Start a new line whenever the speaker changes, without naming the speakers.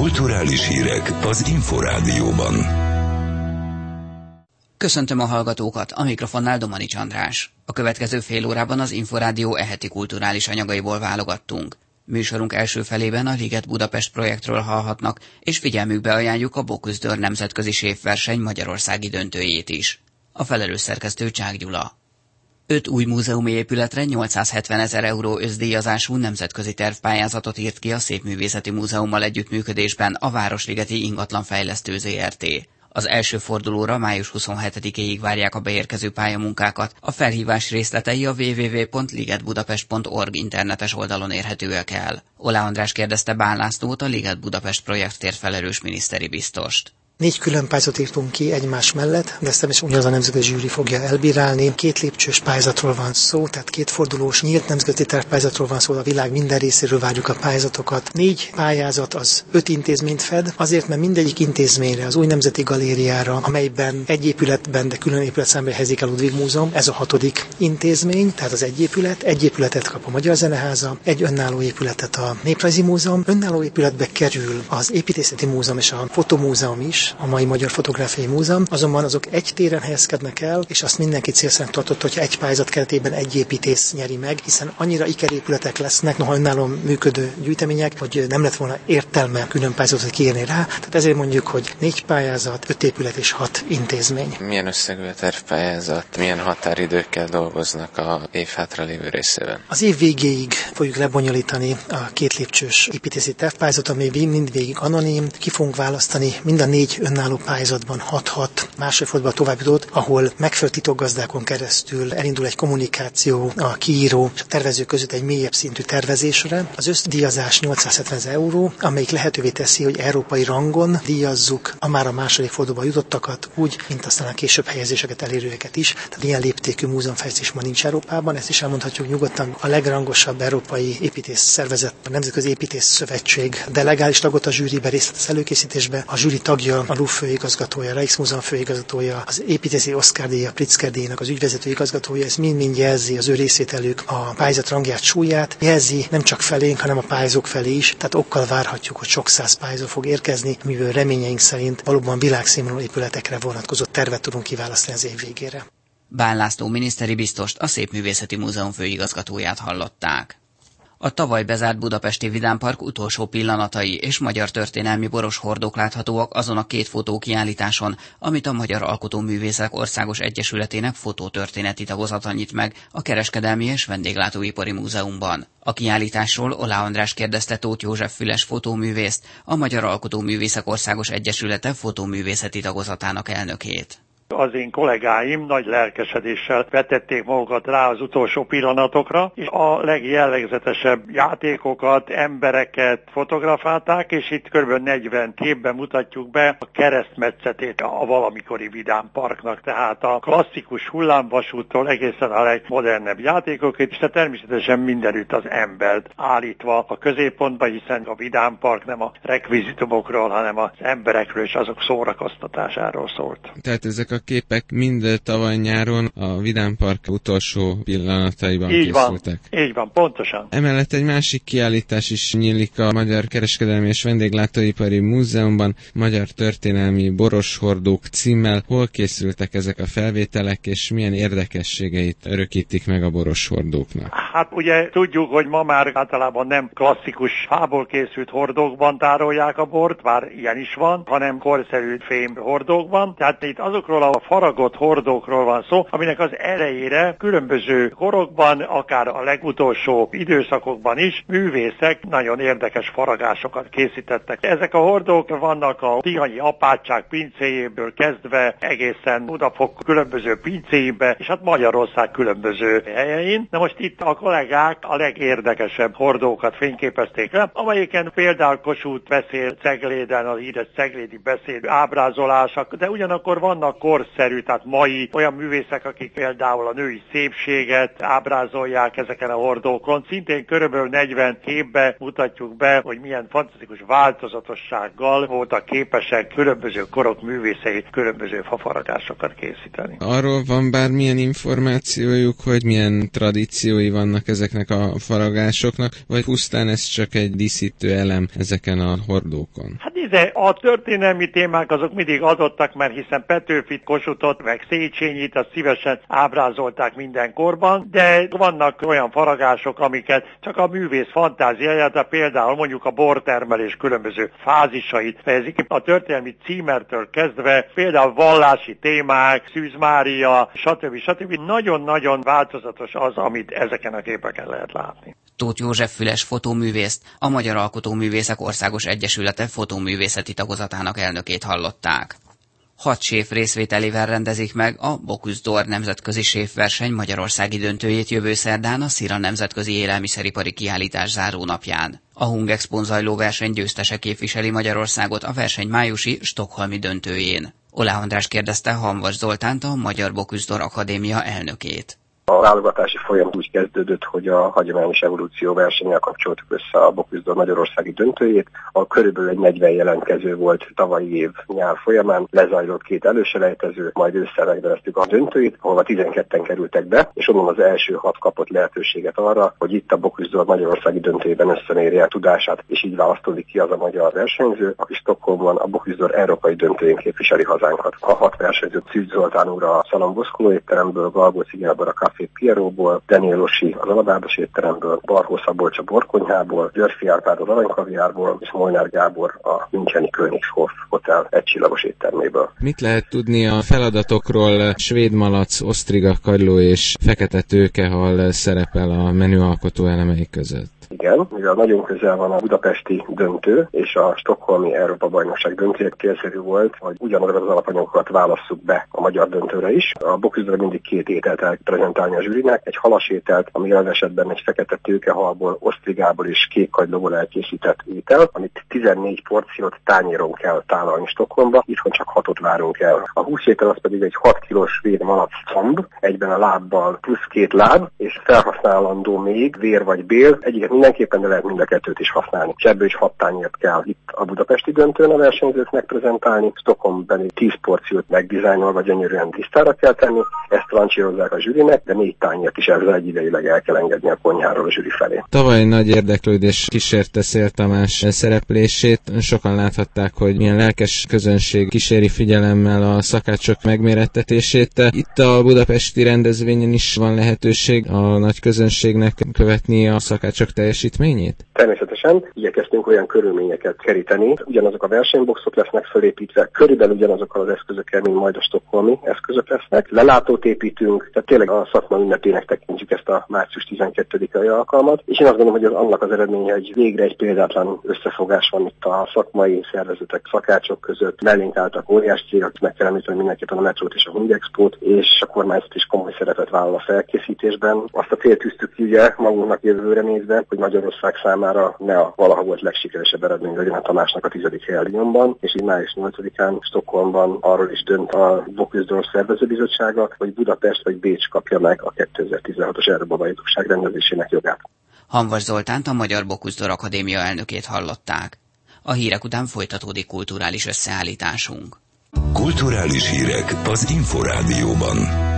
Kulturális hírek az Inforádióban.
Köszöntöm a hallgatókat, a mikrofonnál Domanics András. A következő fél órában az Inforádió eheti kulturális anyagaiból válogattunk. Műsorunk első felében a Liget Budapest projektről hallhatnak, és figyelmükbe ajánljuk a Bocuse d'Or nemzetközi séfverseny magyarországi döntőjét is. A felelős szerkesztő Csák Gyula. 5 új múzeumi épületre 870 000 euró összdíjazású nemzetközi tervpályázatot írt ki a Szépművészeti Múzeummal együttműködésben a Városligeti Ingatlanfejlesztő Zrt. Az első fordulóra május 27-éig várják a beérkező pályamunkákat. A felhívás részletei a www.ligetbudapest.org internetes oldalon érhetőek el. Olá András kérdezte Bán Lászlót, a Liget Budapest projektért felelős miniszteri biztost.
4 külön pályázatot írtunk ki egymás mellett, de ezt természetesen ugyanaz a nemzetközi zsűri fogja elbírálni. 2 lépcsős pályázatról van szó, tehát 2 fordulós nyílt nemzetközi tervpályázatról van szó, a világ minden részéről várjuk a pályázatokat. 4 pályázat az 5 intézményt fed, azért, mert mindegyik intézményre, az új nemzeti galériára, amelyben egy épületben, de külön épületszámban helyezik el Ludwig Múzeum, ez a 6. intézmény, tehát az egy épületet kap a Magyar Zeneháza, egy önálló épületet a Néprajzi Múzeum, önálló épületbe kerül az Építészeti Múzeum és a Fotomúzeum is, a mai Magyar Fotográfiai Múzeum, azonban azok egy téren helyezkednek el, és azt mindenki célszerűen tartott, hogyha egy pályázat keretében egy építész nyeri meg, hiszen annyira ikerépületek lesznek, noha önállóan működő gyűjtemények, hogy nem lett volna értelme külön pályázatot kiírni rá. Tehát ezért mondjuk, hogy 4 pályázat, 5 épület és 6 intézmény.
Milyen összegű a tervpályázat, milyen határidőkkel dolgoznak a év hátralévő részében? Az
év végéig fogjuk lebonyolítani a 2 lépcsős építési tervpályázat, ami mindvégig anonim. Ki fogunk választani mind a 4 önálló pályázatban 6-6 másodfordulóba tovább jutott, ahol megfelelő titokgazdákon keresztül elindul egy kommunikáció a kiíró és a tervező között egy mélyebb szintű tervezésre. Az összdíjazás 870 000 euró, amelyik lehetővé teszi, hogy európai rangon díjazzuk a már a második fordulóba jutottakat, úgy, mint aztán a később helyezéseket elérőeket is. Tehát ilyen léptékű múzeumfejlesztés ma nincs Európában, ezt is elmondhatjuk nyugodtan. A legrangosabb európai építész szervezet, a Nemzetközi Építész Szövetség delegális tagot a zsűribe részt vesz előkészítésbe. A zsűri tagja a LUF főigazgatója, a Rijksmuseum főigazgatója, az építési Oscar-díj, a Pritzker-díjnak az ügyvezető igazgatója, ez mind-mind jelzi az ő részvételük a pályázat rangját, súlyát, jelzi nem csak felénk, hanem a pályázók felé is, tehát okkal várhatjuk, hogy sok száz pályázó fog érkezni, mivel reményeink szerint valóban világszínvonalú épületekre vonatkozó tervet tudunk kiválasztani az év végére.
Bán László miniszteri biztost, a Szépművészeti Múzeum főigazgatóját hallották. A tavaly bezárt budapesti Vidámpark utolsó pillanatai és magyar történelmi boros hordók láthatóak azon a 2 fotókiállításon, amit a Magyar Alkotóművészek Országos Egyesületének fotótörténeti tagozata nyit meg a Kereskedelmi és Vendéglátóipari Múzeumban. A kiállításról Olá András kérdezte Tóth József Füles fotóművészt, a Magyar Alkotóművészek Országos Egyesülete fotóművészeti tagozatának elnökét.
Az én kollégáim nagy lelkesedéssel vetették magukat rá az utolsó pillanatokra, és a legjellegzetesebb játékokat, embereket fotografálták, és itt kb. 40 képben mutatjuk be a keresztmetszetét a valamikori Vidámparknak, tehát a klasszikus hullámvasúttól egészen a legmodernebb játékokat, és természetesen mindenütt az embert állítva a középpontba, hiszen a Vidámpark nem a rekvizitumokról, hanem az emberekről és azok szórakoztatásáról szólt.
Tehát ezek a képek mind tavaly nyáron a Vidámpark utolsó pillanataiban készültek.
Így van, pontosan.
Emellett egy másik kiállítás is nyílik a Magyar Kereskedelmi és Vendéglátóipari Múzeumban, Magyar Történelmi Boroshordók címmel. Hol készültek ezek a felvételek, és milyen érdekességeit örökítik meg a boroshordóknak?
Hát ugye tudjuk, hogy ma már általában nem klasszikus fából készült hordókban tárolják a bort, bár ilyen is van, hanem korszerű fém hordókban. Tehát itt azokról a faragott hordókról van szó, aminek az elejére különböző korokban, akár a legutolsó időszakokban is művészek nagyon érdekes faragásokat készítettek. Ezek a hordók vannak a tihanyi apátság pincéjéből kezdve egészen Budafok különböző pincéibe, és hát Magyarország különböző helyein. Na most itt a kollégák a legérdekesebb hordókat fényképezték le, amelyeken például Kossuth beszél Cegléden, a híres ceglédi beszéd ábrázolások, de ugyanakkor vannak korszerű, tehát mai olyan művészek, akik például a női szépséget ábrázolják ezeken a hordókon. Szintén körülbelül 40 képbe mutatjuk be, hogy milyen fantasztikus változatossággal voltak képesek különböző korok művészei különböző fafaragásokat készíteni.
Arról van bármilyen információjuk, hogy milyen tradíciói vannak ezeknek a faragásoknak, vagy pusztán ez csak egy díszítő elem ezeken a hordókon?
Hát A történelmi témák azok mindig adottak, mert hiszen Petőfit, Kossuthot, meg Széchenyit azt szívesen ábrázolták mindenkorban, de vannak olyan faragások, amiket csak a művész fantáziáját, például mondjuk a bortermelés különböző fázisait fejezik. A történelmi címertől kezdve például vallási témák, Szűz Mária, stb. Nagyon-nagyon változatos az, amit ezeken a képeken lehet látni.
Tóth József Füles fotóművészt, a Magyar Alkotóművészek Országos Egyesülete fotóművészeti tagozatának elnökét hallották. 6 séf részvételével rendezik meg a Bocuse d'Or nemzetközi séfverseny magyarországi döntőjét jövő szerdán a Szira nemzetközi élelmiszeripari kiállítás zárónapján. A Hungexpón zajló verseny győztese képviseli Magyarországot a verseny májusi stockholmi döntőjén. Oláh András kérdezte Hamvas Zoltánt, a Magyar Bocuse d'Or Akadémia elnökét.
A válogatási folyamat úgy kezdődött, hogy a hagyományos evolúció versennyel kapcsoltuk össze a Bocuse d'Or magyarországi döntőjét. A körülbelül egy 40 jelentkező volt tavalyi év nyár folyamán, lezajlott 2 előselejtező, majd ősszel megneveztük a döntőit, ahol 12-en kerültek be, és onnan az első 6 kapott lehetőséget arra, hogy itt a Bocuse d'Or magyarországi döntőjében összemérje a tudását, és így választódik ki az a magyar versenyző, aki Stockholmban a Bocuse d'Or európai döntőjén képviseli hazánkat. A 6 versenyző Szűz Zoltán úr a Szalon Boszkoló étteremből, Galgóci Gábor a Café Pierróból, Daniel Osi az Alabádos étteremből, Barhó Szabolcs a Borkonyhából, Györfi Árpád az Aranykaviárból, és Molnár Gábor a müncheni Königshof Hotel egycsillagos étterméből.
Mit lehet tudni a feladatokról? Svéd malac, osztriga, kagyló és fekete tőkehal szerepel a menüalkotó elemei között.
Igen, mivel nagyon közel van a budapesti döntő és a stockholmi Európa-bajnokság döntő, célszerű volt, hogy ugyanazokat az alapanyagokat válasszuk be a magyar döntőre is. A Bocuse d'Or mindig 2 ételt el prezentálni a zsűrinek, egy halas ételt, ami jelen esetben egy fekete tőkehalból, osztrigából és kék kagylóból elkészített étel, amit 14 porciót tányéron kell tálalni Stockholmba, itthon csak 6-ot várunk el. A húsétel az pedig egy 6 kilós svéd malac comb, egyben a lábbal plusz 2 láb, és felhasználandó még vér vagy bél, egyiket mindenképpen, de lehet mind a 2-t is használni. És ebből is 6 tányért kell itt a budapesti döntőn a versenyzőknek prezentálni. Stockholmbeli 10 porciót megdizájnolva gyönyörűen tisztára kell tenni, ezt rancsírozzák a zsűrinek, de 4 tányért is ezzel egyidejűleg el kell engedni a konyháról a zsűri felé.
Tavaly nagy érdeklődés kísérte Szél Tamás szereplését. Sokan láthatták, hogy milyen lelkes közönség kíséri figyelemmel a szakácsok megmérettetését. Itt a budapesti rendezvényen is van lehetőség a nagy közönségnek követni a szakácsok teljesítményét?
Természetesen igyekeztünk olyan körülményeket keríteni, ugyanazok a versenyboxok lesznek felépítve, körülbelül ugyanazokkal az eszközökkel, mint majd a stockholmi eszközök lesznek. Lelátót építünk, tehát tényleg a szakma ünnepének tekintjük ezt a március 12-i alkalmat, és én azt gondolom, hogy az annak az eredménye, hogy végre egy példátlan összefogás van itt a szakmai szervezetek, szakácsok között, mellénk álltak óriás cégek, meg kell említeni mindenképpen a Metrót és a Hungexpót, és a kormányzat is komoly szerepet vállal a felkészítésben. Azt a célt tűztük ki ugye magunknak jövőre nézve, hogy Magyarország számára ne a valaha volt legsikeresebb eredmény legyen a Tamásnak a 10. helye Lyonban, és így május 8-án Stockholmban arról is dönt a Bocuse d'Or szervezőbizottsága, hogy Budapest vagy Bécs kapja meg a 2016-os Európa-bajnokság rendezésének jogát.
Hamvas Zoltánt, a Magyar Bocuse d'Or Akadémia elnökét hallották. A hírek után folytatódik kulturális összeállításunk.
Kulturális hírek az Inforádióban.